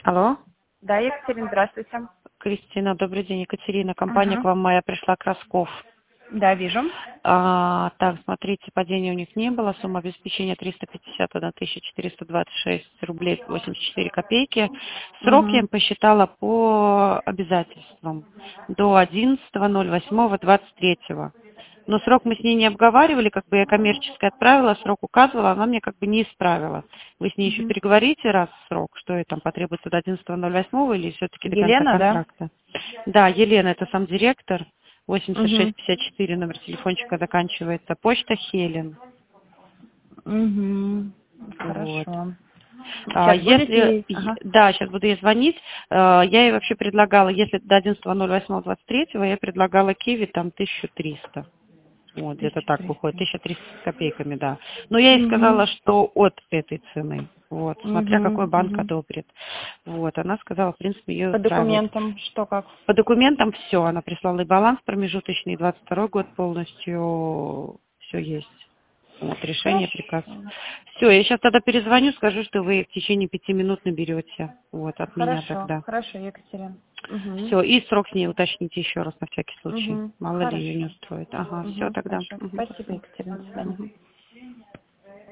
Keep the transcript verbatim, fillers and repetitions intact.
Алло, Да, Екатерина, здравствуйте. Кристина, добрый день. Екатерина, компания к Угу. вам моя пришла, Красков. Да, вижу. А, так, смотрите, падения у них не было. Сумма обеспечения триста пятьдесят одна тысяча четыреста двадцать шесть рублей восемьдесят четыре копейки. Срок я Угу. им посчитала по обязательствам до одиннадцатого ноль восьмого двадцать третьего. Но срок мы с ней не обговаривали, как бы я коммерчески отправила, срок указывала, она мне как бы не исправила. Вы с ней еще Угу. переговорите раз срок, что ей там потребуется до одиннадцатого ноль восьмого или все-таки до конца Елена, да? контракта. Да, Елена, это сам директор, восемьдесят Угу. шесть пятьдесят четыре, номер телефончика заканчивается, почта Хелен. Угу. Вот. Хорошо. А, Сейчас Если, будете... Ага. да, сейчас буду ей звонить, а, я ей вообще предлагала, если до одиннадцатого ноль восьмого двадцать третьего, я предлагала Киви там тысячу триста. Вот, где-то тысяча так выходит, триста. тысяча триста с копейками, да. Но я ей Угу. сказала, что от этой цены, вот, смотря какой Угу. банк Угу. одобрит. Вот, она сказала, в принципе, ее По устраивает. документам что как? По документам все, она прислала и баланс промежуточный, двадцать второй год полностью, все есть. Вот, решение, приказ. Хорошо. Все, я сейчас тогда перезвоню, скажу, что вы в течение пяти минут наберете. Вот, от меня Хорошо. тогда. Хорошо, Екатерина. Угу. Все, и срок с ней уточните еще раз на всякий случай. Угу. Мало ли ее не Хорошо. устроит. Ага, все Угу. тогда. Хорошо. Мгм. Спасибо, Екатерина. До свидания. Мгм.